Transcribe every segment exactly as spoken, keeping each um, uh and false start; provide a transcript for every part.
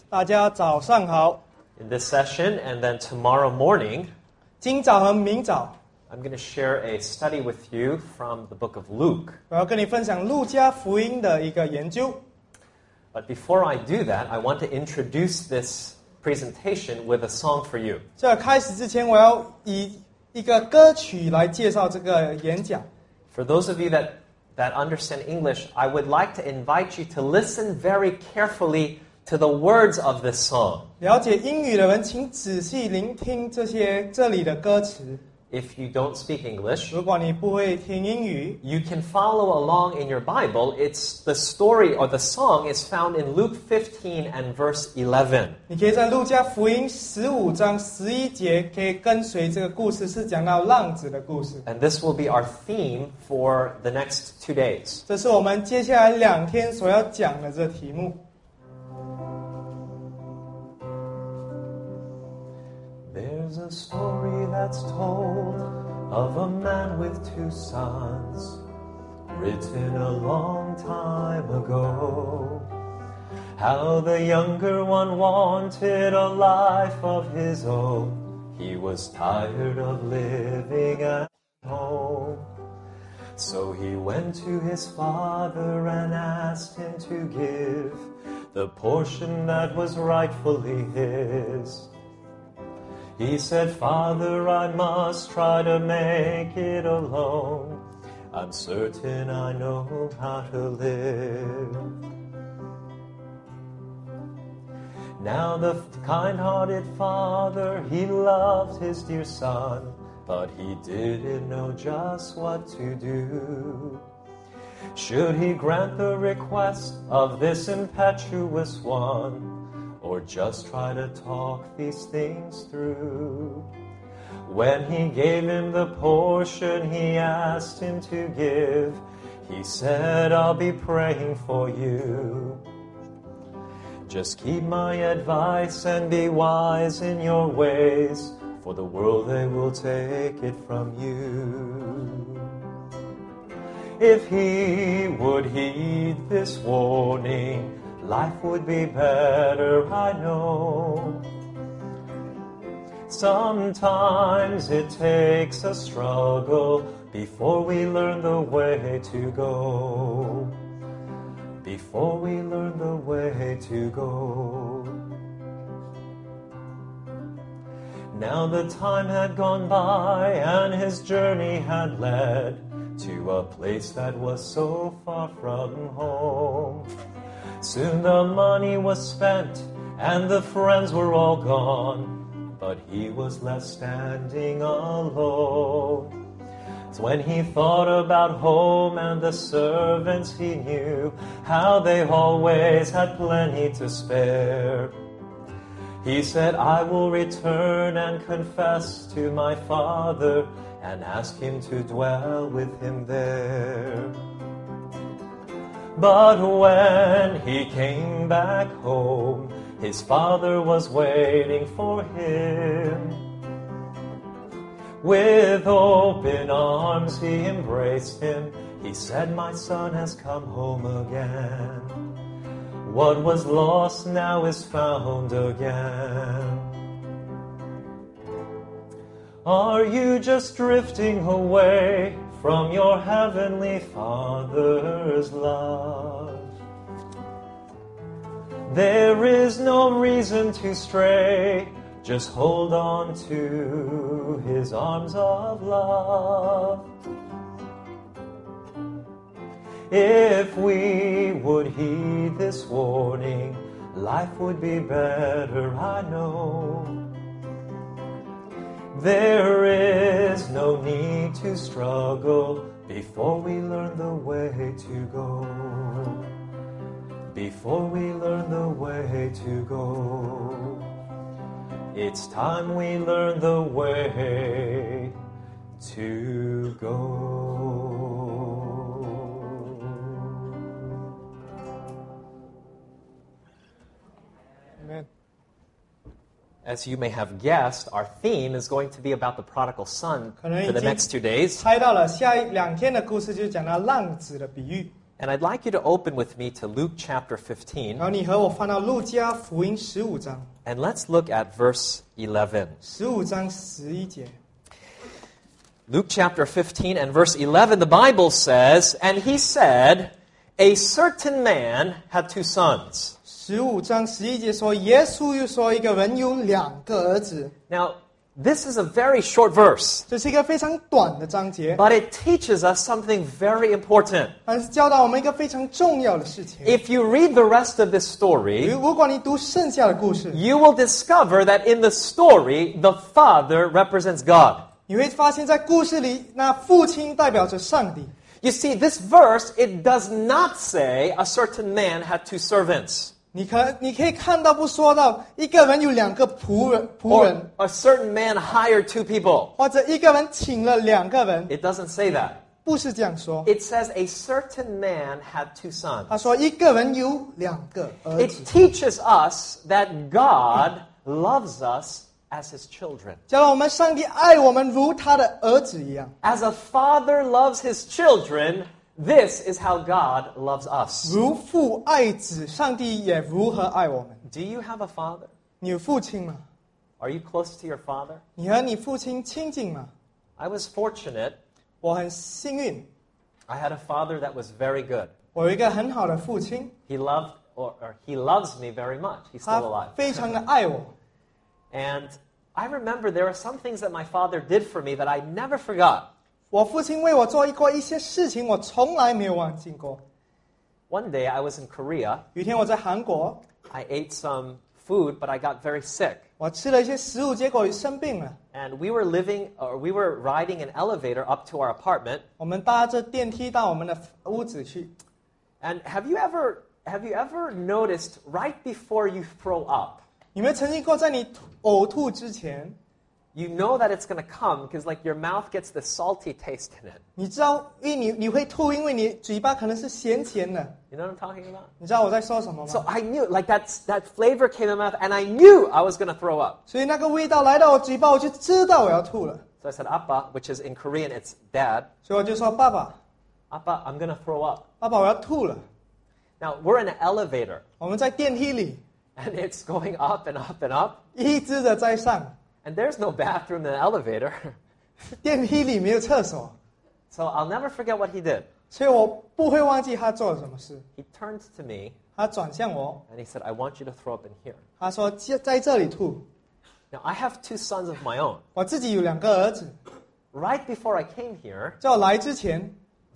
大家早上好。 In this session and then tomorrow morning, 今早和明早， I'm going to share a study with you from the book of Luke. 我要跟你分享路加福音的一个研究。 But before I do that, I want to introduce this presentation with a song for you. 在开始之前，我要以一个歌曲来介绍这个演讲。 For those of you that, that understand English, I would like to invite you to listen very carefully to the words of this song. 了解英语的人，请仔细聆听这些这里的歌词。 If you don't speak English, 如果你不会听英语， you can follow along in your Bible. It's the story or the song is found in Luke fifteen and verse eleven. 你可以在路加福音十五章十一节，可以跟随这个故事，是讲到浪子的故事。 And this will be our theme for the next two days. 这是我们接下来两天所要讲的这题目。 There's a story that's told of a man with two sons, written a long time ago. How the younger one wanted a life of his own. He was tired of living at home. So he went to his father and asked him to give the portion that was rightfully his. He said, "Father, I must try to make it alone. I'm certain I know how to live." Now the kind-hearted father, he loved his dear son, but he didn't know just what to do. Should he grant the request of this impetuous one, or just try to talk these things through? When he gave him the portion he asked him to give, he said, "I'll be praying for you. Just keep my advice and be wise in your ways, for the world they will take it from you." If he would heed this warning, life would be better, I know. Sometimes it takes a struggle before we learn the way to go. Before we learn the way to go. Now the time had gone by and his journey had led to a place that was so far from home. Soon the money was spent and the friends were all gone, but he was left standing alone. So when he thought about home and the servants he knew, how they always had plenty to spare, he said, "I will return and confess to my father and ask him to dwell with him there." But when he came back home, his father was waiting for him. With open arms he embraced him. He said, "My son has come home again. What was lost now is found again." Are you just drifting away from your heavenly Father's love? There is no reason to stray. Just hold on to his arms of love. If we would heed this warning, life would be better, I know. There is no need to struggle before we learn the way to go. Before we learn the way to go. It's time we learn the way to go. Amen. As you may have guessed, our theme is going to be about the prodigal son 可能已 for the 经 next two days. 猜到了，下一两天的故事就讲到浪子的比喻。 And I'd like you to open with me to Luke chapter 15, 然后你和我翻到路加福音十五章， and let's look at verse eleven. 十五章十一节。 Luke chapter fifteen and verse eleven, the Bible says, "And he said, a certain man had two sons." 十五章十一节说，耶稣又说，一个人有两个儿子。 Now, this is a very short verse, 这是一个非常短的章节， but it teaches us something very important. 但是教导我们一个非常重要的事情。 If you read the rest of this story, 如果你读剩下的故事， you will discover that in the story, the Father represents God. 你会发现在故事里，那父亲代表着上帝。 You see, this verse, it does not say a certain man had two servants. 你可你可以看到不说到一个人有两个仆人仆 Or 人， a certain man hired two people. 或者一个人请了两个人， It doesn't say that. 不是这样说。 It says a certain man had two sons. 他说一个人有两个儿 It 子， teaches us that God loves us as his children. 教导我们上帝爱我们如他的儿子一样， As a father loves his children, this is how God loves us. 如父爱子，上帝也如何爱我们。 Do you have a father? 你有父亲吗？ Are you close to your father? 你和你父亲亲近吗？ I was fortunate. 我很幸运， I had a father that was very good. 我有一个很好的父亲， He loved, or, or he loves me very much. He's still 他 alive. 非常的爱我。 And I remember there are some ththings that my father did for me that I never forgot. 我父亲为我做过一些事情，我从来没有忘记过。 One day I was in Korea. 有一天我在韩国， I ate some food, but I got very sick. 我吃了一些食物，结果生病了。 And we were living, or we were riding an elevator up to our apartment. 我们搭着电梯到我们的屋子去。 And have you ever, have you ever noticed right before you throw up, 有没有曾经过在你呕吐之前， you know that it's going to come because like your mouth gets the salty taste in it. 你知道，因为你你会吐，因为你嘴巴可能是咸咸的。 You know what I'm talking about? 你知道我在说什么 So 吗？ I knew, like that, that flavor came in my mouth and I knew I was going to throw up. 所以那个味道来到我嘴巴，我就知道我要吐了。 So I said, Appa, which is in Korean, it's dad. 所以我就说：“爸爸， Appa, I'm going to throw up. 爸爸，我要吐了。 Now, we're in an elevator, ” 我们在电梯里 and it's going up and up and up, 一直的在上， and there's no bathroom in the elevator. 电梯里没有厕所， So I'll never forget what he did. 所以我不会忘记他做了什么事。 He turned to me, 他转向我， and he said, I want you to throw up in here. 他说：“在在这里吐。 Now, I have two sons of my own. ” 我自己有两个儿子， Right before I came here, 在我来之前，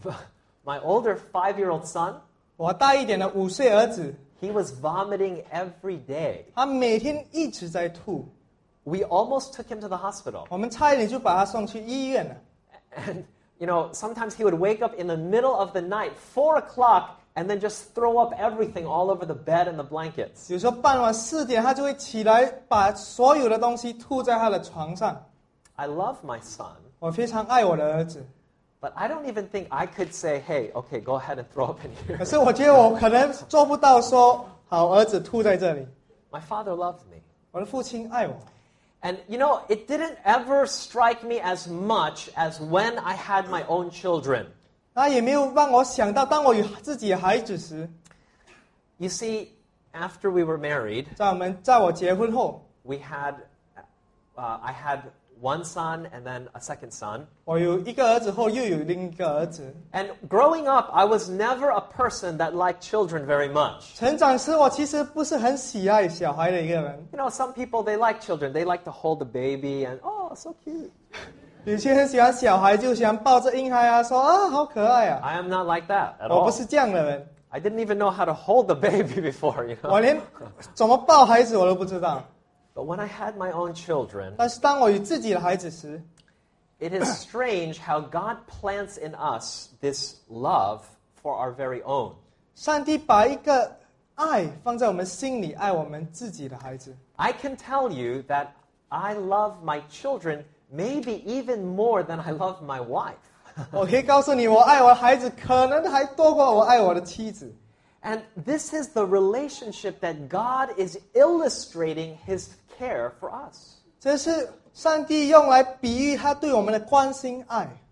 my older five-year-old son, 我大一点的五岁儿子， he was vomiting every day. 他每天一直在吐， We almost took him to the hospital. 我们差一点就把他送去医院了。 And, you know, sometimes he would wake up in the middle of the night, four o'clock, and then just throw up everything all over the bed and the blankets. 有时候傍晚四点，他就会起来，把所有的东西吐在他的床上。 I love my son, 我非常爱我的儿子， but I don't even think I could say, hey, okay, go ahead and throw up in 可 here. 是我觉得我可能做不到说，好，儿子吐在这里。 My father loved me. 我的父亲爱我， And, you know, it didn't ever strike me as much as when I had my own children. 他也没有让我想到，当我有自己的孩子时， You see, after we were married, 在我们在我结婚后， we had, uh, I had one son and then a second son. 我有一个儿子后又有另一个儿子。 And growing up, I was never a person that liked children very much. 成长时，我其实不是很喜爱小孩的一个人。 You know, some people, they like children. They like to hold the baby and, oh, so cute. 有些人喜欢小孩，就喜欢抱着婴孩啊，说啊，好可爱啊。 I am not like that at 我 all. 不是这样的人， I didn't even know how to hold the baby before, you 我 know. 连怎么抱孩子我都不知道。 But when I had my own children, 但是当我有自己的孩子时， it is strange how God plants in us this love for our very own. 上帝把一个爱放在我们心里，爱我们自己的孩子。 I can tell you that I love my children maybe even more than I love my wife. 我可以告诉你，我爱我的孩子，可能还多过我爱我的妻子。 And this is the relationship that God is illustrating His care for us. 这是上帝用来比喻他对我们的关心爱。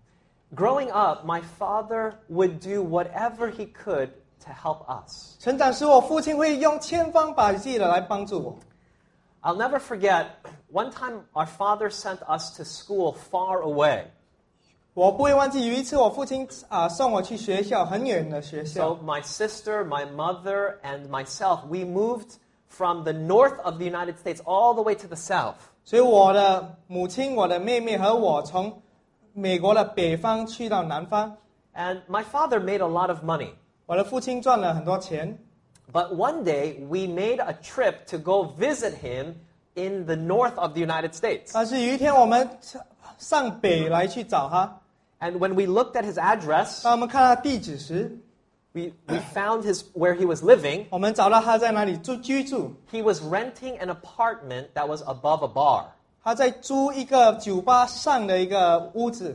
Growing up, my father would do whatever he could to help us. 成长时，我父亲会用千方百计的来帮助我。 I'll never forget, one time our father sent us to school far away. 我不会忘记有一次我父亲啊、送我去学校很远的学 So 校， my sister, my mother, and myself, we moved from the north of the United States all the way to the south. 所以我的母亲、我的妹妹和我从美国的北方去到南方。 And my father made a lot of money. 我的父亲赚了很多钱， But one day, we made a trip to go visit him in the north of the United States. 但是有一天我们上北来去找他， And when we looked at his address, 当我们看他地址时， we, we found his, where he was living. 我们找到他在哪里住居住。 He was renting an apartment that was above a bar. 他在租一个酒吧上的一个屋子。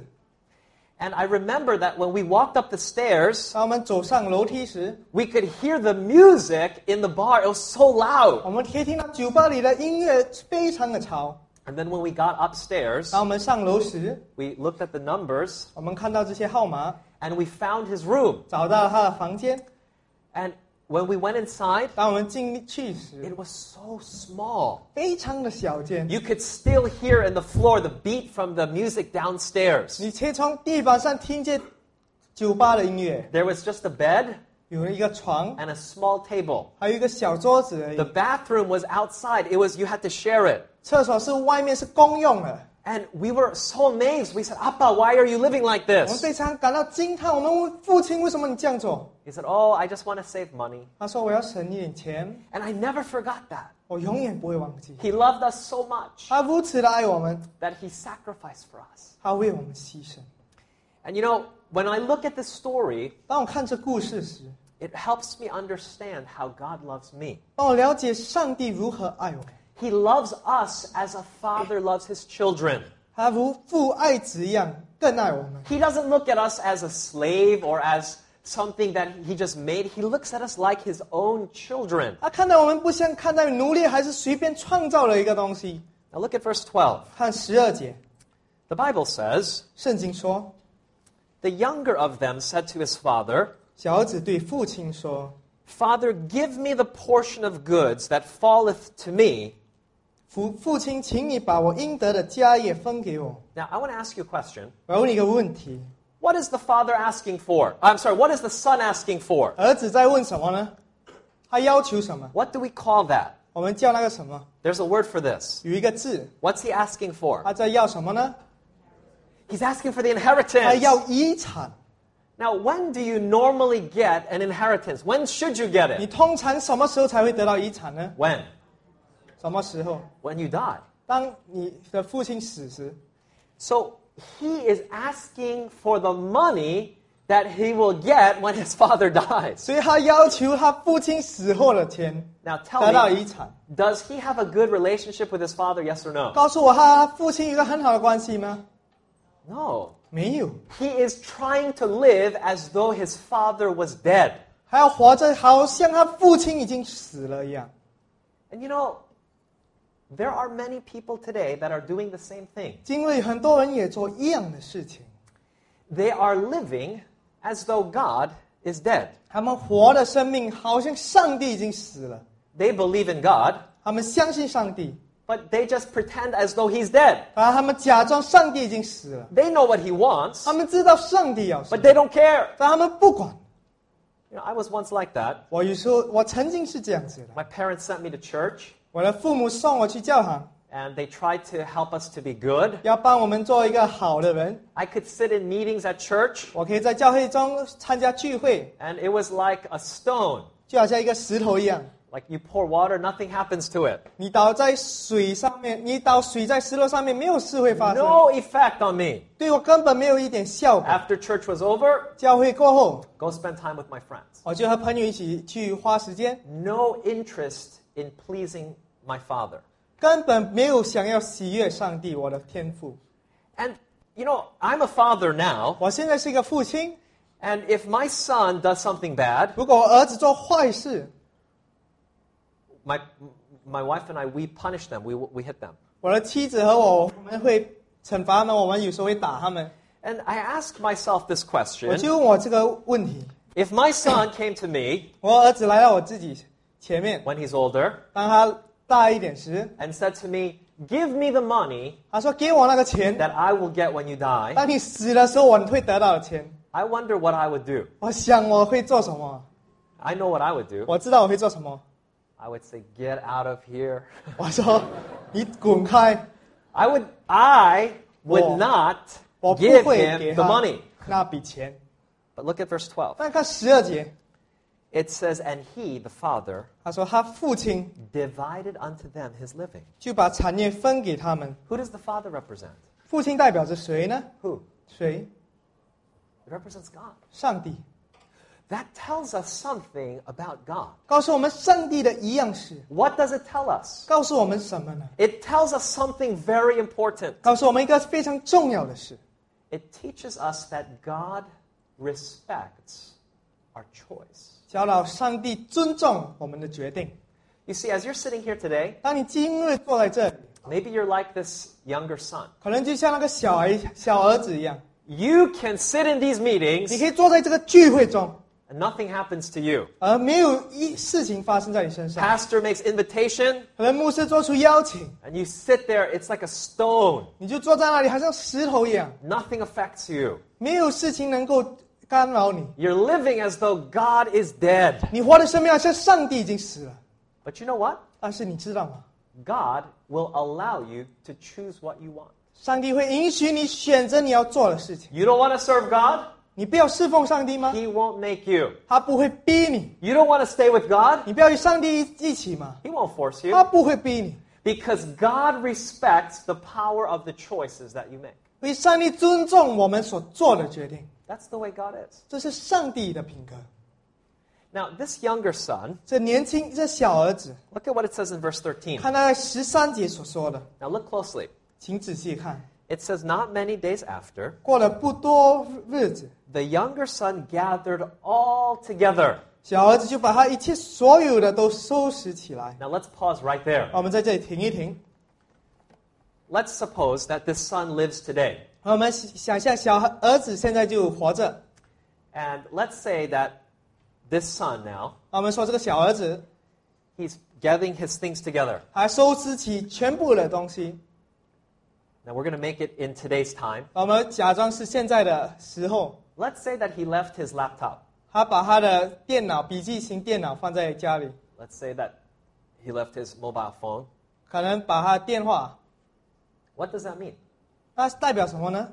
And I remember that when we walked up the stairs, 当我们走上楼梯时， we could hear the music in the bar. It was so loud. 我们可以听到酒吧里的音乐非常的吵。 And then when we got upstairs, 当我们上楼时， we looked at the numbers 我们看到这些号码， and we found his room. 找到了他的房间。 And when we went inside, 当我们进去时， it was so small. 非常的小间， You could still hear in the floor the beat from the music downstairs. 你可以从地板上听见酒吧的音乐。 There was just a bed 有一个床， and a small table. 还有一个小桌子而已 The。bathroom was outside. It was you had to share it. 厕所是外面是公用的。 And we were so amazed. We said, Appa, why are you living like 我们 this? 非常感到惊叹，我们问父亲为什么你这样做？ He said, oh, I just want to save money. 他说我要省一点钱， And I never forgot that. 我永远不会忘记。 He loved us so much 他如此的爱我们， that he sacrificed for us. 他为我们牺牲。 And you know, when I look at this story, 当我看这故事时， it helps me understand how God loves me. 让我了解上帝如何爱我们。 He loves us as a father loves his children. 他如父爱子一样，更爱我们。 He doesn't look at us as a slave or as something that he just made. He looks at us like his own children. 他看待我们不像看待奴隶，还是随便创造了一个东西。 Now look at verse twelve. 看十二节， The Bible says, 圣经说， the younger of them said to his father, 小儿子对父亲说 Father, give me the portion of goods that falleth to me.：“ 父父亲，请你把我应得的家业分给我。 Now, I want to ask you a question. ” 我要问你一个问题： What is the father asking for? I'm sorry, what is the son asking for? 儿子在问什么呢？他要求什么？ What do we call that? 我们叫那个什么？ There's a word for this. 有一个字， What's he asking for? 他在要什么呢？ He's asking for the 他 inheritance. 要遗产。 Now, when do you normally get an inheritance? When should you get 你 it? 通常什么时候才会得到遗产呢？ When? 什么时候？ When you die. 当你的父亲死时， So, he is asking for the money that he will get when his father dies. 所以他要求他父亲死后的钱 Now, tell 得到 me, 遗产。 does he have a good relationship with his father, yes or no? 告诉我，他父亲有一个很好的关系吗？ No. 没有， He is trying to live as though his father was dead. 还要活着，好像他父亲已经死了一样。 And you know, there are many people today that are doing the same thing. 因为很多人也做一样的事情， They are living as though God is dead. 他们活的生命好像上帝已经死了， They believe in God, 他们相信上帝， but they just pretend as though he's dead. 然后他们假装上帝已经死了， They know what he wants, 他们知道上帝要什 but 么， they don't care. 但他们不管。 You know, I was once like that. 我有时候我曾经是这样子的， My parents sent me to church, 我的父母送我去教堂， and they tried to help us to be good. 要帮我们做一个好的人。 I could sit in meetings at church, 我可以在教会中参加聚会， and it was like a stone. 就好像一个石头一样， Like you pour water, nothing happens to it. 你倒在水上面，你倒水在石头上面，没有事会发生， No effect on me. 对我根本没有一点效果。 After church was over, 教会过后， go spend time with my friends. 我就和朋友一起去花时间， No interest in pleasing my father. 根本没有想要喜悦上帝，我的天父。 And, you know, I'm a father now, 我现在是一个父亲， and if my son does something bad, 如果我儿子做坏事， my, my wife and I, we punish them. We, we hit them. 我的妻子和我，我们会惩罚他们，我们有时候会打他们。 And I asked myself this 我 question. 就问我这个问题： If my son came to me 我儿子来到我自己前面， when he's older 当他大一点时， and said to me, give me the money 他说：“给我那个钱， that I will get when you die, 当你死的时候我会得到的钱。 I wonder what I would do. ” 我想我会做什么？ I know what I would do. 我知道我会做什么。 I would say, get out of here. 我说：“你滚开！ I would, I would 我- not 我不 give 会 him 给 the 他 money. 那笔钱。 But look at verse twelve. 但看十二节， It says, and he, the father, 他说他父亲 divided unto them his living. 就把产业分给他们。 Who does the father represent? 父亲代表着谁呢？ Who? 谁？ It represents God. 上帝。 That tells us something about God. 告诉我们上帝的一样事， What does it tell us? 告诉我们什么呢？ It tells us something very important. 告诉我们一个非常重要的事， It teaches us that God respects our choice. 教导上帝尊重我们的决定。 You see, as you're sitting here today, 当你今日坐在这里， maybe you're like this younger son. 可能就像那个小儿小儿子一样， You can sit in these 你 meetings 可以坐在这个聚会中， and nothing happens to you. 而没有一事情发生在你身上。 Pastor makes invitation 可能牧师做出邀请， and you sit there, it's like a stone. 你就坐在那里，好像石头一样， Nothing affects you. 没有事情能够干扰你。 You're living as though God is dead. 你活的生命好像上帝已经死了。 But you know what? 但是你知道吗？ God will allow you to choose what you want. 上帝会允许你选择你要做的事情。 You don't want to serve God? 你不要侍奉上帝吗？ He won't make you. 他不会逼你。 You don't want to stay with God? 你不要与上帝一起吗？ He won't force 他 you. 不会逼你， Because God respects the power of the choices that you make. 因为上帝尊重我们所做的决定， That's the way God is. 这是上帝的品格。 Now, this younger son, 这年轻这小儿子， look at what it says in verse thirteen. 看他在十三节所说的， Now, look closely. 请仔细看。 It says, not many days after, 过了不多日子， the younger son gathered all together. 小儿子就把他一切所有的都收拾起来。 Now, let's pause right there. 我们在这里停一停。 Let's suppose that this son lives today. 我们想象小儿子现在就活着， And let's say that this son now, 我们说这个小儿子 he's gathering his things together. 还收拾起全部的东西。 Now, we're going to make it in today's time. 我们假装是现在的时候， Let's say that he left his laptop. 他把他的电脑、笔记型电脑放在家里， Let's say that he left his mobile phone. 可能把他的电话， What does that mean? 那代表什么呢？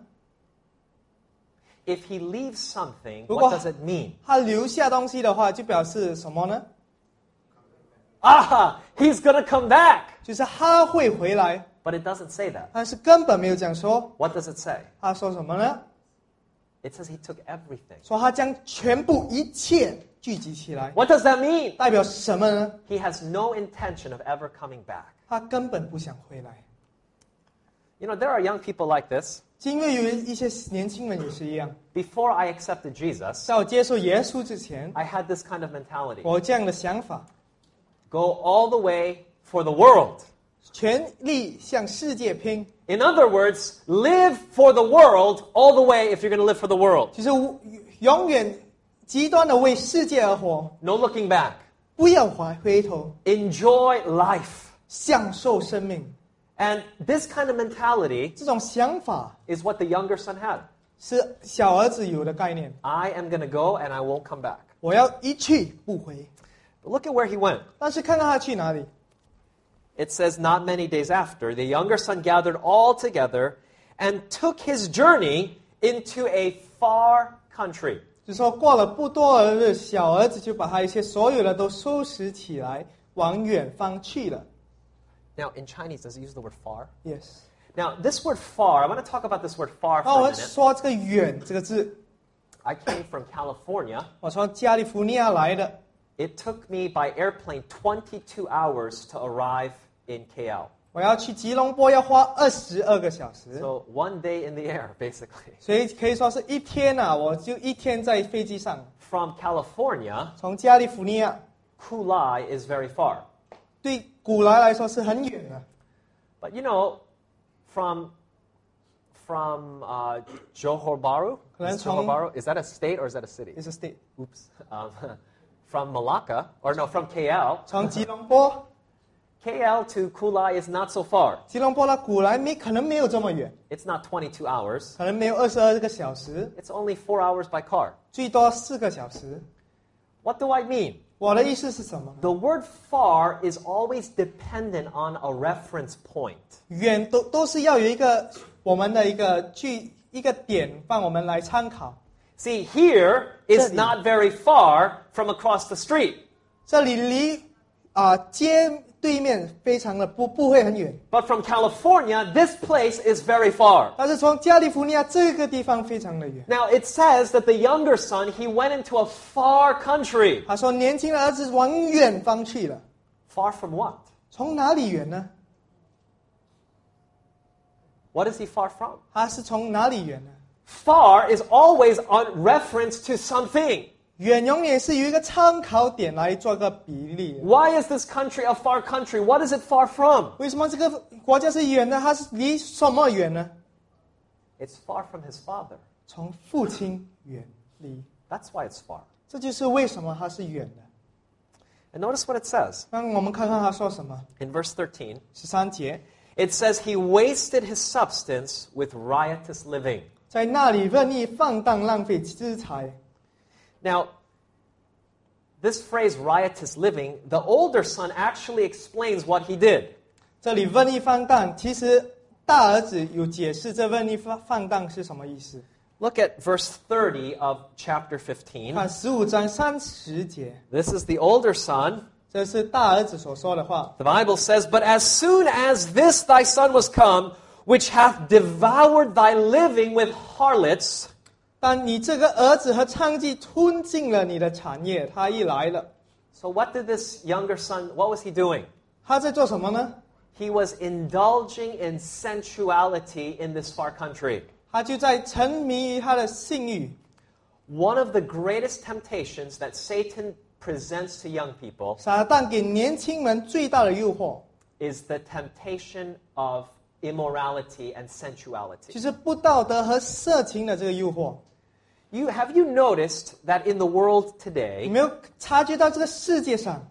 If he leaves something, 如果- what does it mean? 他留下东西的话，就表示什么呢？ Ah, he's going to come back. 就是他会回来， But it doesn't say that. 但是根本没有讲说。 What does it say? 他说什么呢？ It says he took everything. 说他将全部一切聚集起来， What does that mean? 代表什么呢？ He has no intention of ever coming back. 他根本不想回来。 You know, there are young people like this. 因为有一些年轻人也是一样， Before I accepted Jesus, 在我接受耶稣之前， I had this kind of mentality. 我有这样的想法， Go all the way for the world. 全力向世界拼， In other words, live for the world all the way if you're going to live for the world. 就是永远极端的为世界而活， No looking back. 不要回回头， Enjoy life. 享受生命。 And this kind of mentality 这种想法 is what the younger son had. 是小儿子有的概念。 I am going to go and I won't come back. 我要一去不回。 But look at where he went. 但是看看他去哪里， It says, not many days after, the younger son gathered all together and took his journey into a far country. 就说过了不多的日，小儿子就把他一切所有的都收拾起来，往远方去了。 Now, in Chinese, does it use the word far? Yes。 Now, this word far, I want to talk about this word far 那 for 我 a 们 minute. 说这个远这个字， I came from California. 我从加利福尼亚来的， It took me by airplane twenty-two hours to arrive in K L. 我要去吉隆坡要花二十二个小时， So one day in the air, basically. 所以可以说是一天啊，我就一天在飞机上， From California, 从加利福尼亚 Kulai is very far. 对古来来说是很远的。 But you know, from from uh, Johor Bahru. Is Johor Bahru? Is that a state or is that a city? It's a state. Oops. Um, from Malacca, or no, from K L. 从吉隆坡， K L to Kulai is not so far. 吉隆坡到古来没可能没有这么远， It's not twenty-two hours. 可能没有二十二个小时， It's only four hours by car. 最多四个小时。 What do I mean? 我的意思是什么？ The word far is always dependent on a reference point. 远都都是要有一个我们的一个据一个点帮我们来参考。 See, here is 这里。 not very far from across the street. 这里离啊、街对面非常的不不会很远， But from California, this place is very far. 但是从加利福尼亚这个地方非常的远。 Now, it says that the younger son, he went into a far country. 他说年轻的儿子往远方去了， Far from what? 从哪里远呢？ What is he far from? 他是从哪里远呢？ Far is always on reference to something. 远永远是有一个参考点来做个比例。 Why is this country a far country? What is it far from? 为什么这个国家是远呢？它是离什么远呢？ It's far from his father. 从父亲远离， That's why it's far. 这就是为什么它是远的。 And notice what it says 那我们看看他说什么。 in verse thirteen. 十三节， It says he wasted his substance with riotous living. 在那里任意放荡浪费资财。 Now, this phrase riotous living, the older son actually explains what he did. 这里任意放荡，其实大儿子有解释这任意放放荡是什么意思。 Look at verse thirty of chapter fifteen. 看十五章三十节， This is the older son. 这是大儿子所说的话。 The Bible says, But as soon as this thy son was come, which hath devoured thy living with harlots, 但你这个儿子和娼妓吞尽了你的产业，他一来了， so what did this younger son, what was he doing? 他在做什么呢？ He was indulging in sensuality in this far country. 他就在沉迷于他的性欲。 One of the greatest temptations that Satan presents to young people 撒旦给年轻人最大的诱惑， is the temptation of immorality and sensuality. 就是不道德和色情的这个诱惑。 You, have you noticed that in the world 你 today, 没有察觉到这个世界上，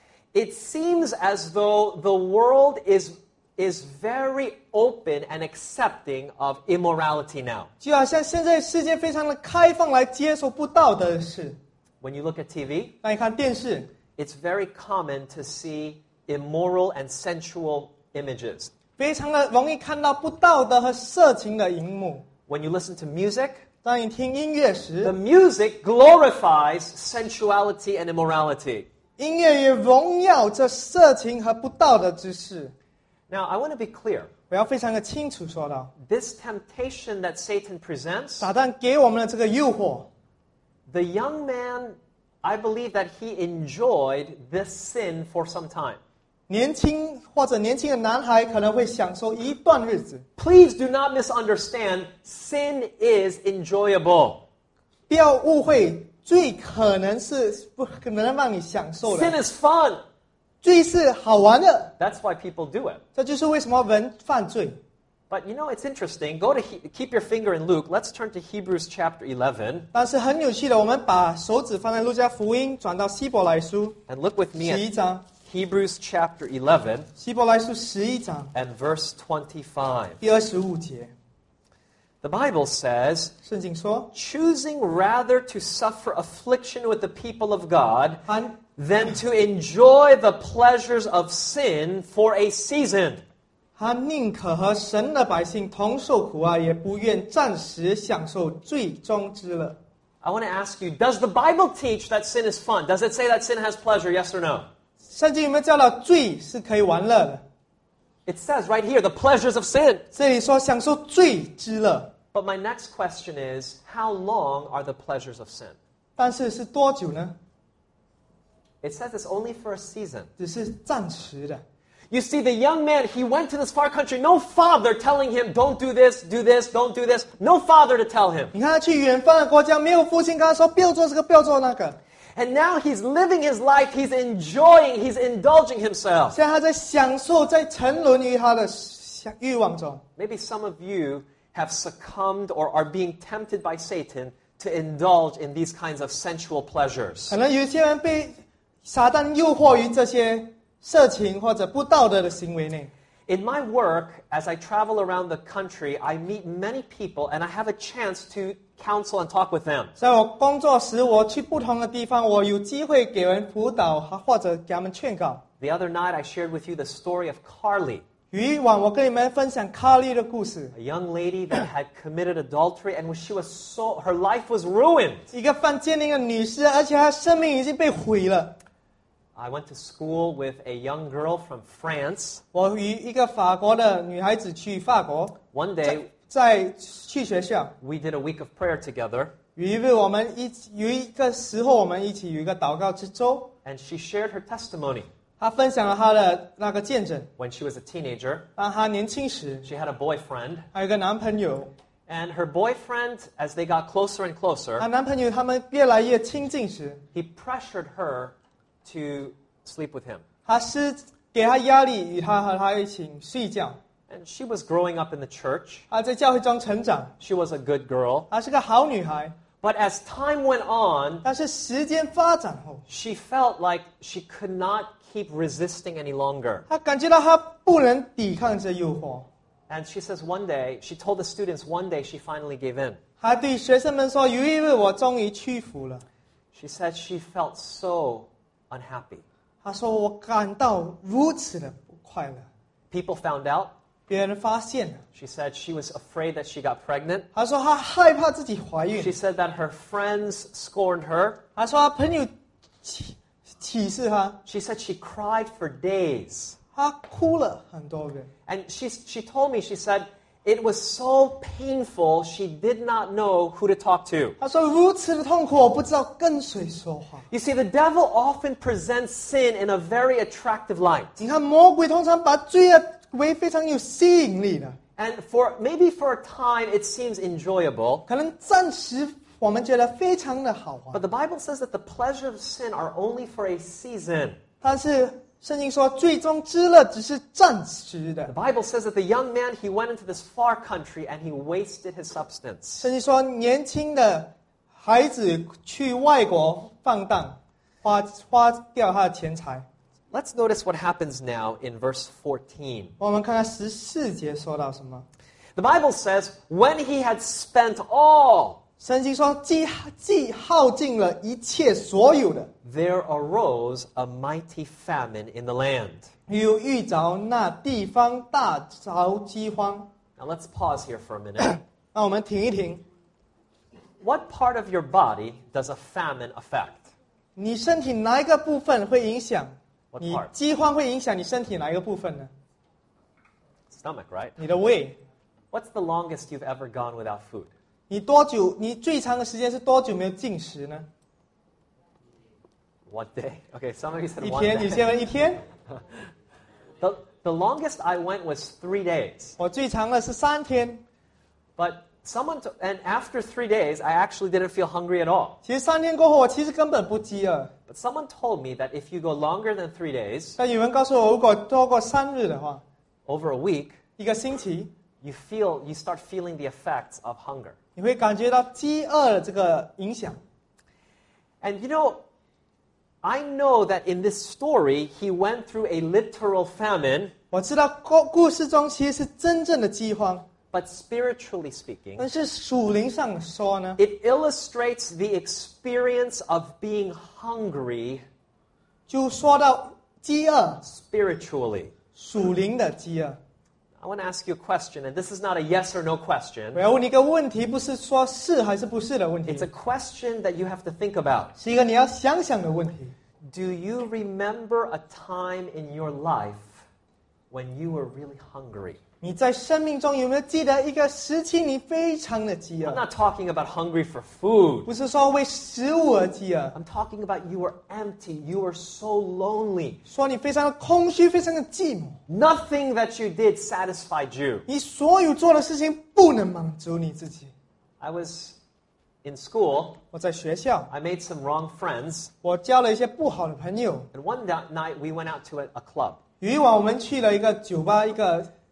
it seems as though the world is, is very open and accepting of immorality now. 就好像现在世界非常的开放来接受不道德的事。 When you look at T V, 那你看电视， it's very common to see immoral and sensual images. 非常的容易看到不道德和色情的荧幕。 When you listen to music, 当你听音乐 the 时， music glorifies sensuality and immorality. 音乐也荣耀这色情和不道德之事。 Now, I want to be clear. 我要非常的清楚说到， This temptation that Satan presents, 撒旦给我们的这个诱惑， the young man, I believe that he enjoyed this sin for some time. 年轻或者年轻的男孩可能会享受一段日子。 Please do not misunderstand. Sin is enjoyable. 不要误会，罪可能是不可能让你享受 Sin 的， is fun. 罪是好玩的， That's why people do it. 这就是为什么人犯罪。 But you know, it's interesting. Go to he- keep your finger in Luke. Let's turn to Hebrews chapter eleven 但是很有趣的，我们把手指放在路加福音，转到希伯来书 and look with me 十一 at 章， Hebrews chapter eleven 希伯来书十一章 and verse twenty-five. 第二十五节， The Bible says, 圣经说， choosing rather to suffer affliction with the people of God 他 than to enjoy the pleasures of sin for a season. 他宁可和神的百姓同受苦啊，也不愿暂时享受罪中之乐。 I want to ask you, does the Bible teach that sin is fun? Does it say that sin has pleasure? Yes or no? 圣经有没有教导罪是可以玩乐的？ It says right here, the pleasures of sin. 这里说享受罪之乐， But my next question is, how long are the pleasures of sin? 但是是多久呢？ It says it's only for a season. 只是暂时的。 You see, the young man, he went to this far country, no father telling him, don't do this, do this, don't do this. No father to tell him. 你看他去远方的国家，没有父亲跟他说不要做这个，不要做那个。 And now he's living his life, he's enjoying, he's indulging himself. 现在他在享受，在沉沦于他的欲望中。 Maybe some of you, have succumbed or are being tempted by Satan to indulge in these kinds of sensual pleasures. 可能有些人被撒旦诱惑于这些色情或者不道德的行为内。 In my work, as I travel around the country, I meet many people and I have a chance to counsel and talk with them. 在我工作时，我去不同的地方，我有机会给人辅导或者给他们劝告。 The other night, I shared with you the story of Carly, 以往我跟你们分享卡莉的故事， a young lady that had committed adultery and she was so, her life was ruined. 一个犯奸淫的女士，而且她生命已经被毁了。 I went to school with a young girl from France. 我与一个法国的女孩子去法国， One day, 在去学校， we did a week of prayer together, 有一位我们一起有一个时候，我们一起有一个祷告之周， and she shared her testimony. 她分享了她的那个见证。 When she was a teenager, 当她年轻时， she had a boyfriend, 还有一个男朋友， and her boyfriend, as they got closer and 她 closer, 男朋友他们越来越亲近时， he pressured her to sleep with him. 他施给她压力，与她和她一起睡觉。 And she was growing up in the church. 她在教会中成长， She was a good girl. 她是个好女孩。 But as time went on, 但是时间发展后， she felt like she could not keep resisting any longer. 她感觉到她不能抵抗这诱惑。 And she says one day, she told the students one day she finally gave in. 她对学生们说：“有一位我终于屈服了。” She said she felt so unhappy. 她说：“我感到如此的不快乐。” People found out. 别人发现了， She said she was afraid that she got pregnant. 她说她害怕自己怀孕 She。said that her friends scorned her. 她说她朋友歧歧视她， She said she cried for days. 她哭了很多个。 And she, she told me, she said, it was so painful, she did not know who to talk to. 她说如此的痛苦，我不知道跟谁说话。 You see, the devil often presents sin in a very attractive light. 你看，魔鬼通常把罪恶为非常有吸引力的， And for maybe for a time it seems enjoyable. 可能暂时我们觉得非常的好 But 玩， the Bible says that the pleasure of sin are only for a season. 但是圣经说，最终之乐只是暂时的 The。Bible says that the young man, he went into this far country and he wasted his substance. 圣经说，年轻的孩子去外国放荡，花花掉他的钱财。 Let's notice what happens now in verse fourteen. 我们看看十四节说到什么。 The Bible says, when he had spent all, 圣经说，既既耗尽了一切所有的， there arose a mighty famine in the land. 又遇着那地方大着饥荒。 Now let's pause here for a minute. 那我们停一停， What part of your body does a famine affect? 你身体哪一个部分会影响？ What 你 part? 饥荒会影响你身体哪一个部分呢？ Stomach, right? 你的胃。 What's the longest you've ever gone without food? 你多久？你最长的时间是多久没有进食呢？ One day. Okay, some of you said 一 one 天，有 day. 些人一天。 The, the longest I went was three days. 我最长的是三天。 But someone, to, and after three days, I actually didn't feel hungry at all. 其实三天过后，我其实根本不饥饿。 But someone told me that if you go longer than three days, 但有人告诉我，如果多过三日的话， over a week, 一个星期， you feel, you start feeling the effects of hunger. 你会感觉到饥饿的这个影响。 And you know, I know that in this story, he went through a literal famine, 我知道故故事中其实是真正的饥荒， but spiritually speaking, 但是属灵上说呢， it illustrates the experience of being hungry 就说到饥饿， spiritually. 属灵的饥饿。 I want to ask you a question, and this is not a yes or no question. 我要问你一个问题，不是说是还是不是的问题 It's，a question that you have to think about. 是一个你要想想的问题。 Do you remember a time in your life when you were really hungry? 你在生命中有没有记得一个时期你非常的饥 I'm 饿？ not talking about hungry for food. 不是说为食物而饥饿， I'm talking about you were empty. You were so lonely. 说你非常的空虚，非常的寂寞， Nothing that you did satisfied you. 你所有做的事情不能满足你自己。 I was in school. 我在学校， I made some wrong friends. 我交了一些不好的朋友。 And one da- night we went out to a, a club. 有一晚我们去了一个酒吧，一个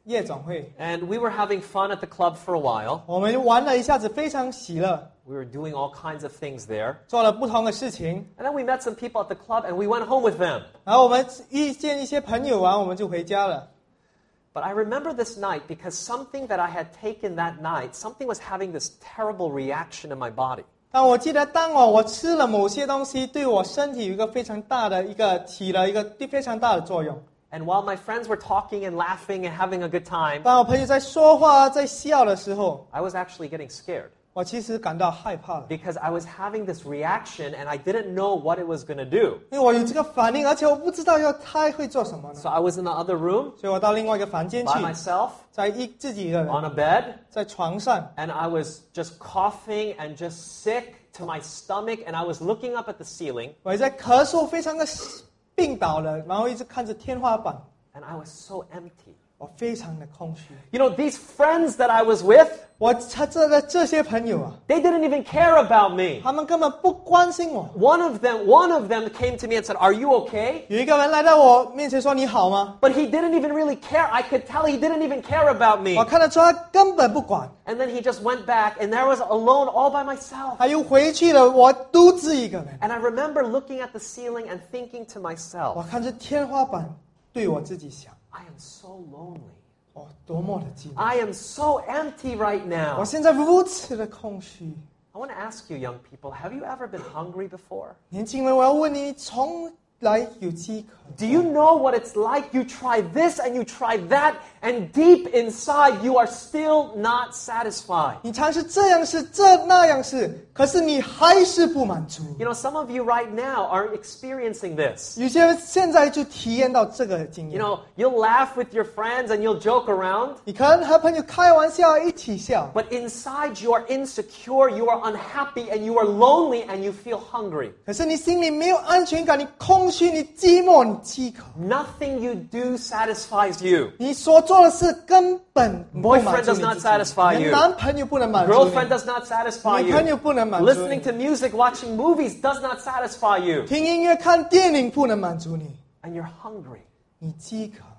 夜总会， And we were having fun at the club for a while. 我们玩了一下子，非常喜乐， We were doing all kinds of things there. 做了不同的事情。 And then we met some people at the club and we went home with them. 然后我们遇见一些朋友完，我们就回家了。 But I remember this night because something that I had taken that night, something was having this terrible reaction in my body. 但我记得当晚我吃了某些东西，对我身体有一个非常大的一个起了一个非常大的作用。 And while my friends were talking and laughing and having a good time, 当我朋友在说话、在笑的时候， I was actually getting scared 我其实感到害怕了， because I was having this reaction and I didn't know what it was going to do. 因为我有这个反应，而且我不知道要他会做什么呢。 So I was in the other room 所以我到另外一个房间去 by，myself 在一自己一个人 on a bed, 在床上， and I was just coughing and just sick to my stomach, and I was looking up at the ceiling, 我在咳嗽，非常的病倒了，然后一直看着天花板， and I was so empty. 我非常的空虚。 You know, these friends that I was with, 我他这个这些朋友啊， they didn't even care about me. 他们根本不关心我。 One of them, one of them came to me and said, "Are you okay?" 有一个人来到我面前说：“你好吗 But he didn't even really care. I could tell he didn't even care about？” me. 我看得出他根本不管， And then he just went back, and there I was alone all by myself. 他又回去了，我独自一个人。 And I remember looking at the ceiling and thinking to 我 myself, 看着天花板，对我自己想： I am so lonely. 哦，多么的寂寞！ I am so empty right 我 now. 现在如此的空虚。 I want to ask you, young people, have you ever been hungry before? 年轻人，我要问你，从来有饥渴？ Do you know what it's like? You try this and you try that, and deep inside you are still not satisfied. 你尝试这样是这那样是，可是你还是不满足。 You know, some of you right now are experiencing this. 有些人现在就体验到这个经 You 验。 know, you'll laugh with your friends and you'll joke around, 你可能和朋友开玩笑，一起笑， but inside you are insecure, you are unhappy, and you are lonely, and you feel hungry. 可是你心里没有安全感，你空虚，你寂寞，你饥渴。 Nothing you do satisfies you. 你所做的事根本不满 Boyfriend 足 does 你 not 自己 satisfy 你 you. 的男朋友不能满足 Girlfriend 你， does not satisfy 女朋友 you. 不能满足 Listening 你， to music, watching movies does not satisfy you. 听音乐、看电影不能满足你， And you're hungry. 你饥渴。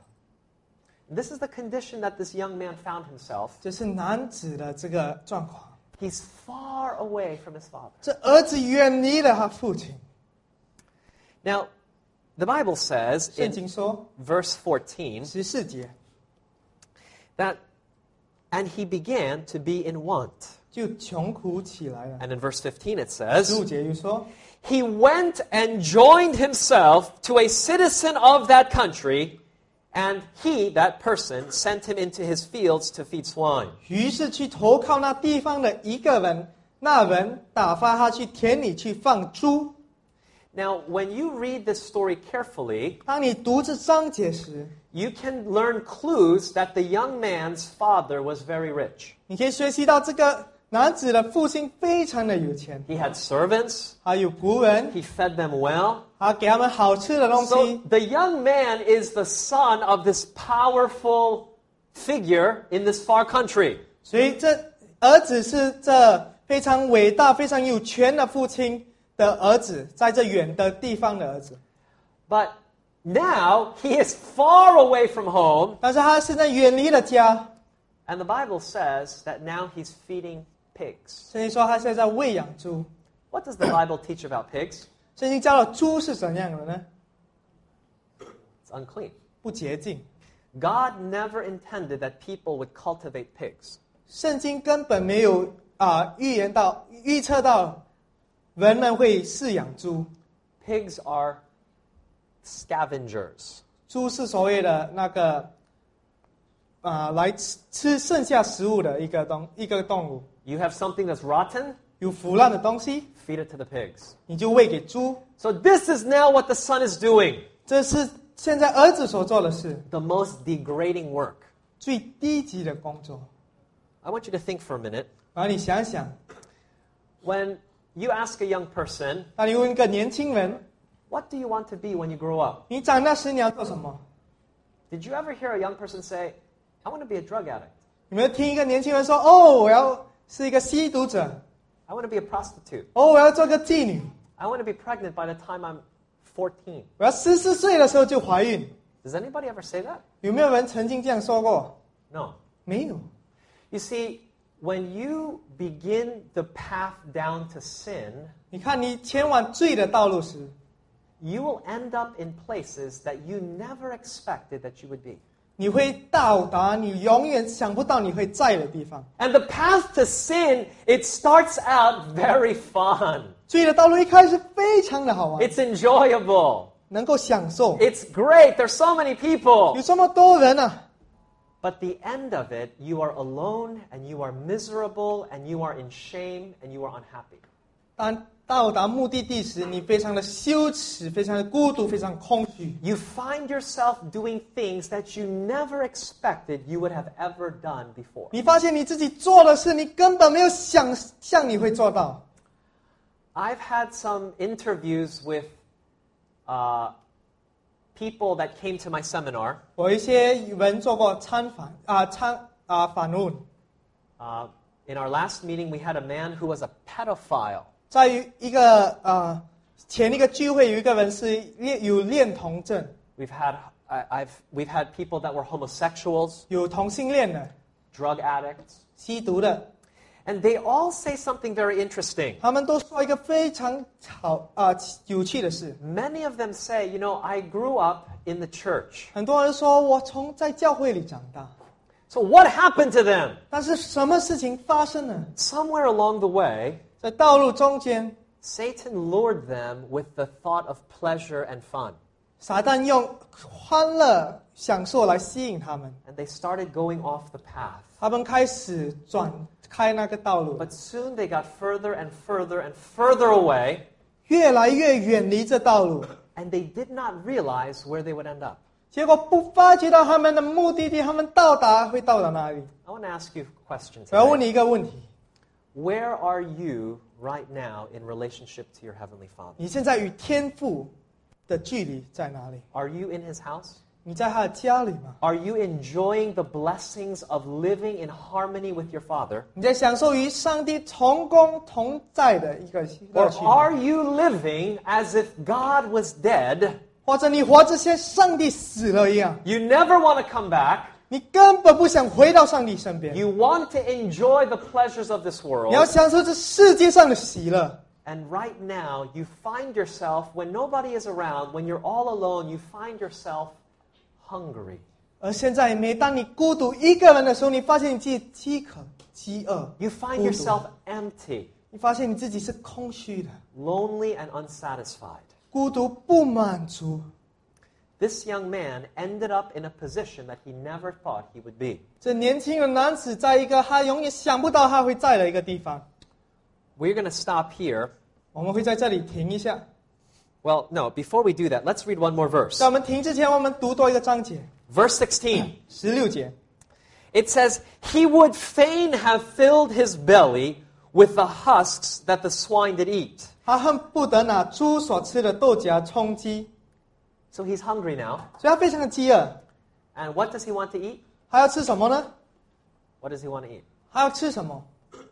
This is the condition that this young man found himself. 这是男子的这个状况。 He's far away from his father. 这儿子远离了他父亲。 Now, the Bible says 圣 in 经说 verse fourteen 十四节， that, and he began to be in want. 就穷苦起来了。 And in verse fifteen it 十 says, 五节又说， he went and joined himself to a citizen of that country, and he, that person, sent him into his fields to feed swine. 于是去投靠那地方的一个人，那人打发他去田里去放猪。 Now, when you read this story carefully, 当你读这章节时， you can learn clues that the young man's father was very rich. 你可以学习到这个男子的父亲非常的有钱， He had servants, 还有仆人， he fed them well. 他给他们好吃的东 So 西。 the young man is the son of this powerful figure in this far country. 所以这儿子是这非常伟大、非常有权的父亲的儿子，在这远的地方的儿子。 But now he is far away from home, 但是他现在远离了家， and the Bible says that now he's feeding pigs. 所以说他现在在喂养猪。 What does the Bible teach about pigs? 圣经教了猪是怎样的呢？ It's unclean. 不洁净。 God never intended that people would cultivate pigs. 圣经根本没有啊、预言到、预测到人们会饲养猪。 Pigs are scavengers. 猪是所谓的那个啊、来吃吃剩下食物的一个动一个动物， You have something that's rotten, 有腐烂的东西， feed it to the pigs. 你就喂给猪。 So this is now what the son is doing. 这是现在儿子所做的事， The most degrading work. 最低级的工作。 I want you to think for a minute. 然后你想想， When you ask a young person, 当你问一个年轻人， what do you want to be when you grow up? 你长大时你要做什么？ Did you ever hear a young person say, I want to be a drug addict. 有没有听一个年轻人说：“哦，我要是一个吸毒者， I want to be a prostitute. 哦，我要做个妓女， I want to be pregnant by the time I'm fourteen. 我要十四岁的时候就怀孕。” Does anybody ever say that? 有没有人曾经这样说过？ No. 没有。 You see, when you begin the path down to sin, 你看，你前往罪的道路时， you will end up in places that you never expected that you would be. 你会到达你永远想不到你会在的地方。 And the path to sin, it starts out very fun. 罪的道路一开始非常的好玩， It's enjoyable. 能够享受， It's great. There's so many people. 有这么多人啊。 But the end of it, you are alone and you are miserable and you are in shame and you are unhappy. 当到达目的地时，你非常的羞耻，非常的孤独，非常空虚。 You find yourself doing things that you never expected you would have ever done before. 你发现你自己做的事，你根本没有想象你会做到。 I've had some interviews with uh, people that came to my seminar. 我一些人做过参访啊参啊访问， Uh, in our last meeting, we had a man who was a pedophile. 在于一个呃前一个聚会，有一个人是恋有恋童症， We've had I, I've we've had people that were homosexuals, 有同性恋的， drug addicts, 吸毒的， and they all say something very interesting. 他们都说一个非常好啊、有趣的事。 Many of them say, you know, I grew up in the church. 很多人说我从在教会里长大， So what happened to them? 但是什么事情发生了？ Somewhere along the way, 在道路中间， Satan lured them with the thought of pleasure and fun. 撒旦用欢乐、享受来吸引他们， And they started going off the path. 他们开始转开那个道路， But soon they got further and further and further away, 越来越远离这道路， and they did not realize where they would end up. 结果不发觉到他们的目的地，他们到达会到达哪里？ I want to ask you a question 我要问 today. 你一个问题： Where are you right now in relationship to your Heavenly Father? 你现在与天父的距离在哪里？ Are you in His house? 你在他的家里吗？ Are you enjoying the blessings of living in harmony with your Father? 你在享受与上帝同工同在的一个 Or 乐趣吗？ are you living as if God was dead? 或者你活着像上帝死了一样， You never want to come back. 你根本不想回到上帝身边， You want to enjoy the pleasures of this 你要 world. 享受这世界上的喜乐。 And right now, you find yourself, when nobody is around, when you're all alone, you find yourself hungry. 而现在，每当你孤独一个人的时候，你发现你自己饥渴、饥饿， You find 孤独 yourself empty, 你发现你自己是空虚的， lonely, and unsatisfied. 孤独不满足。 This young man ended up in a position that he never thought he would be. 这年轻的男子在一个他永远想不到他会在的一个地方。 We're going to stop here. 我们会在这里停一下。 Well, no, before we do that, let's read one more verse. 在我们停之前，我们读多一个章节， Verse sixteen. 十六节。 It says, He would fain have filled his belly with the husks that the swine did eat. 他恨不得拿猪所吃的豆荚充饥， So he's hungry now. 所以他非常的饥饿。 And what does he want to eat? 还要吃什么呢？ What does he want to eat? 还要吃什么？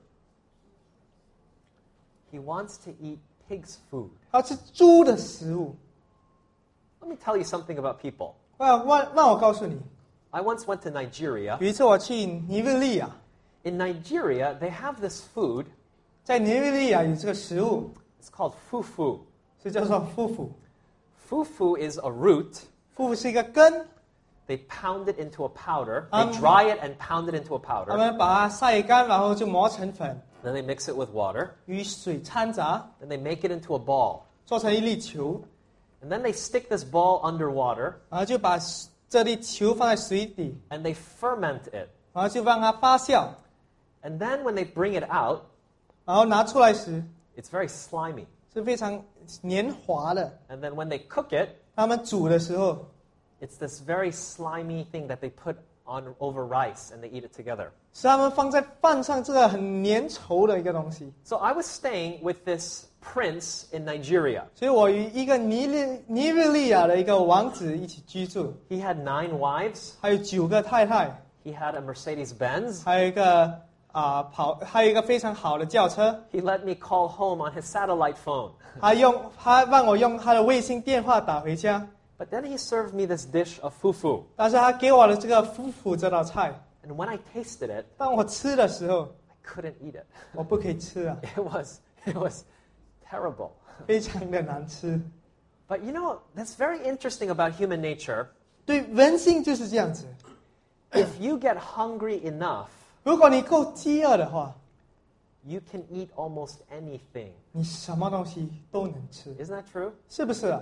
He wants to eat pig's food. 还要吃猪的食物。 Let me tell you something about people. 那我让我告诉你， I once went to Nigeria. 有一次我去尼日利亚， In Nigeria, they have this food. 在尼日利亚有这个食物， It's called fufu. 是叫做夫妇。 Fufu is a root. 夫妇是一个根， They pound it into a powder. Um, They dry it and pound it into a 他 powder. 们把它晒干，然后就磨成粉， Then they mix it with water. 与水掺杂， Then they make it into a ball. 做成一粒球， And then they stick this ball underwater 然后就把这粒球放在水底， and they ferment it. 然后就让它发酵， And then when they bring it out, 然后拿出来时 it's very slimy. 是非常黏滑的。 And then when they cook it, 他们煮的时候， it's this very slimy thing that they put on over rice and they eat it together. 是他们放在饭上这个很粘稠的一个东西。 So I was staying with this prince in Nigeria. 所以我与一个尼日尼日利亚的一个王子一起居住， He had nine wives. 还有九个太太， He had a Mercedes Benz. 还有一个啊、跑，还有一个非常好的轿车。 He let me call home on his satellite phone. 他用他让我用他的卫星电话打回家， But then he served me this dish of fufu. 但是他给我的这个夫妇这道菜， And when I tasted it, 当我吃的时候， I couldn't eat it. 我不可以吃啊， It was, it was terrible. 非常的难吃。 But you know, that's very interesting about human nature. 对，人性就是这样子。 If you get hungry enough, 如果你够饥饿的话， you can eat almost anything. 你什么东西都能吃， Isn't that true? 是不是啊？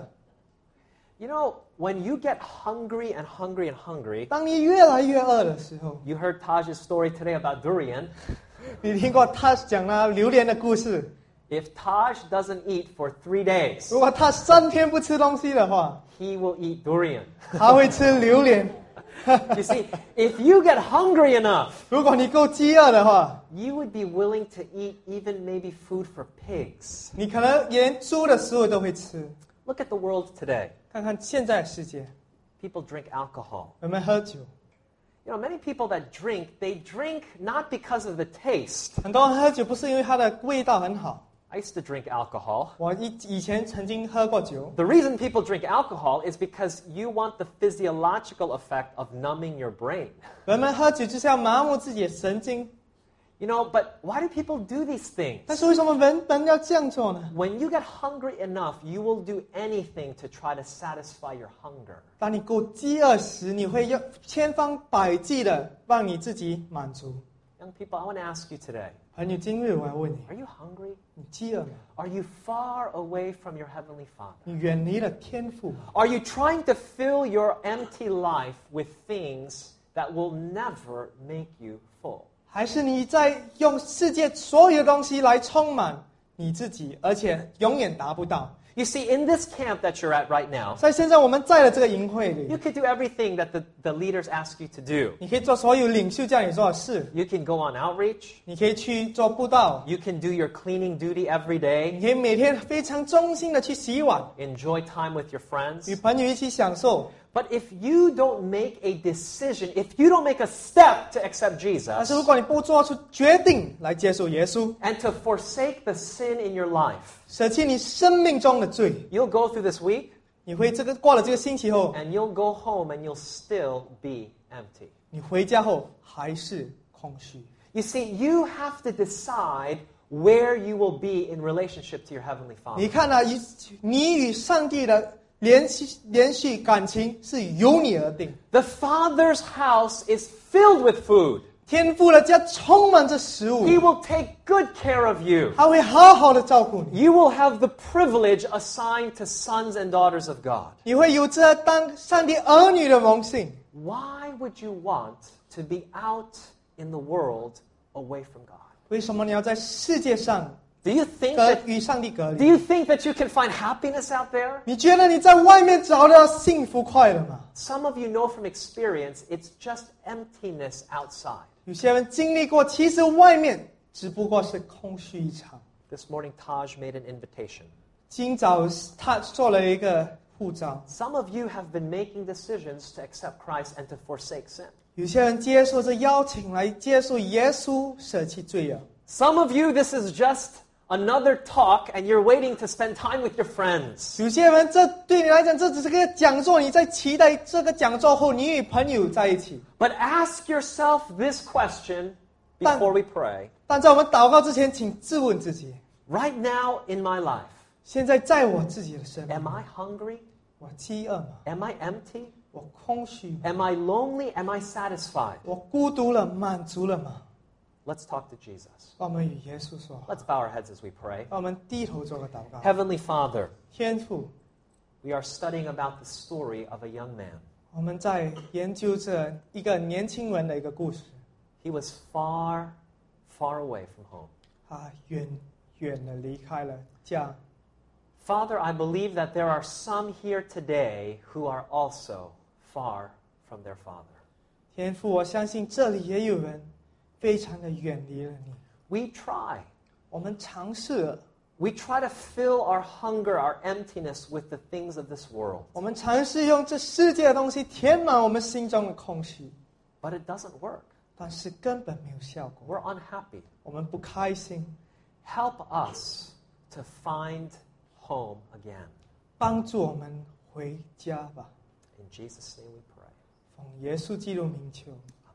You know, when you get hungry and hungry and hungry, 当你越来越饿的时候， you heard Taj's story today about durian. 你听过他讲了榴莲的故事。 If Taj doesn't eat for three days, 如果他三天不吃东西的话， he will eat durian. 他会吃榴莲。 You see, if you get hungry enough, 如果你够饥饿的话， you would be willing to eat even maybe food for pigs. 你可能连猪的食物都会吃。 Look at the world today. 看看现在的世界， People drink alcohol. 人们喝酒， You know, many people that drink, they drink not because of the taste. 很多人喝酒不是因为它的味道很好。 I used to drink alcohol. 我以以前曾经喝过酒， The reason people drink alcohol is because you want the physiological effect of numbing your brain. 人们喝酒就是要麻木自己的神经。 You know, but why do people do these things? 但是为什么人人要这样做呢？ When you get hungry enough, you will do anything to try to satisfy your hunger. 当你够饥饿时，你会要千方百计的让你自己满足。 Young people, I want to ask you today, 朋友，今日我要问你， are you hungry? 你饥饿吗？ Are you far away from your Heavenly Father? 你远离了天父吗？ Are you trying to fill your empty life with things that will never make you full? 还是你在用世界所有的东西来充满你自己，而且永远达不到？ You see, in this camp that you're at right now, 在现在我们在的这个营会里， you can do everything that the, the leaders ask you to do. 你可以做所有领袖叫你做的事， You can go on outreach. 你可以去做布道， You can do your cleaning duty every 你 day. 可以每天非常忠心的去洗碗， Enjoy time with your friends. 与朋友一起享受。 But if you don't make a decision, if you don't make a step to accept 但 Jesus 是如果你不做出决定来接受耶稣， and to forsake the sin in your life, 舍弃你生命中的罪， you'll go through this week 你会这个过了这个星期后， and you'll go home and you'll still be empty. 你回家后还是空虚。 You see, you have to decide where you will be in relationship to your Heavenly 你 Father. 看啊，与你与上帝的联系联系感情是由你而定。 The Father's house is filled with food. 天父的家充满着食物， He will take good care of you. 他会好好的照顾你， You will have the privilege assigned to sons and daughters of God. 你会有这当上帝儿女的荣幸。 Why would you want to be out in the world away from God? 为什么你要在世界上 Do you think 隔 that, 与上帝隔 do 离？ you think that you can find happiness out there? 你觉得你在外面找到幸福快乐吗？ Some of you know from experience, it's just emptiness outside. 有些人经历过，其实外面只不过是空虚一场。 This morning, Taj made an invitation. 今早他做了一个护照， Some of you have been making decisions to accept Christ and to forsake sin. 有些人接受这邀请来接受耶稣，舍弃罪恶。 Some of you, this is just another talk and you're waiting to spend time with your friends. 有些人，这对你来讲，这只是个讲座，你在期待这个讲座后，你与朋友在一起。 But ask yourself this question before we pray. 但在我们祷告之前，请自问自己： Right now in my life, 现在在我自己的生命， am I hungry? 我饥饿吗？ Am I empty? 我空虚吗？ Am I lonely? Am I satisfied? 我孤独了，满足了吗？ Let's talk to Jesus. 让我们与耶稣说话， Let's bow our heads as we pray. 让我们低头做个祷告。 Heavenly Father, 天父， we are studying about the story of a young man. 我们在研究着一个年轻人的一个故事。 He was far, far away from home. 他远远的离开了家。 Father, I believe that there are some here today who are also far from their Father. 天父，我相信这里也有人非常的远离了你。 We try. 我们尝试了， We try to fill our hunger, our emptiness with the things of this world. 我们尝试用这世界的东西填满我们心中的空虚， But it doesn't work. 但是根本没有效果。 We're unhappy. 我们不开心， Help us to find home again. 帮助我们回家吧。 In Jesus' name we pray. 奉耶稣基督名求。 Amen.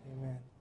Amen.